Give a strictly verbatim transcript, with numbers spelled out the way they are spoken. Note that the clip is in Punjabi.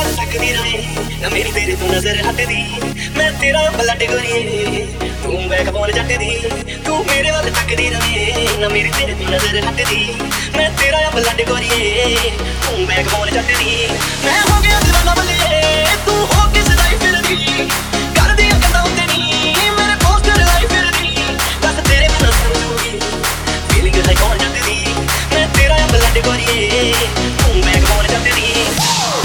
ਵੱਲ ਤੱਕਦੀ ਰਵੇ ਨਾ ਮੇਰੀ ਤੇਰੇ ਤੋਂ ਨਜ਼ਰ ਹਟਦੀ। ਮੈਂ ਤੇਰਾ ਬਲੱਡ ਗੋਰੀਏ ਤੂੰ ਬੈਕ ਬੋਲ ਜੱਟ ਦੀ। ਤੂੰ ਮੇਰੇ ਵੱਲ ਤੱਕਦੀ ਰਵੇ ਨਾ ਮੇਰੀ ਤੇਰੇ ਤੋਂ ਨਜ਼ਰ ਹਟਦੀ। ਮੈਂ ਤੇਰਾ ਬਲੱਡ ਗੋਰੀਏ ਤੂੰ ਬੈਕ ਬੋਲ ਜੱਟ ਦੀ। ਮੈਂ ਹੋ ਗਿਆ ਦੀਵਾਨਾ ਬੱਲੀਏ ਤੂੰ ਹੋ ਕਿਸ ਦਾ ਹੀ ਫਿਰਦੀ। ਕਰਦੀ ਆ ਗੱਲਾਂ ਉੱਤੇ ਨੀ ਮੇਰੇ ਪੋਸਟਰ ਲਾਈ ਫਿਰਦੀ। ਬਸ ਤੇਰੇ ਬਿਨਾਂ ਸਮਝੂਗੀ ਫੀਲਿੰਗ ਹੈ ਕੌਣ ਜੱਟ ਦੀ। ਮੈਂ ਤੇਰਾ ਬਲੱਡ ਗੋਰੀਏ ਤੂੰ ਬੈਕ ਬੋਲ ਜੱਟ ਦੀ।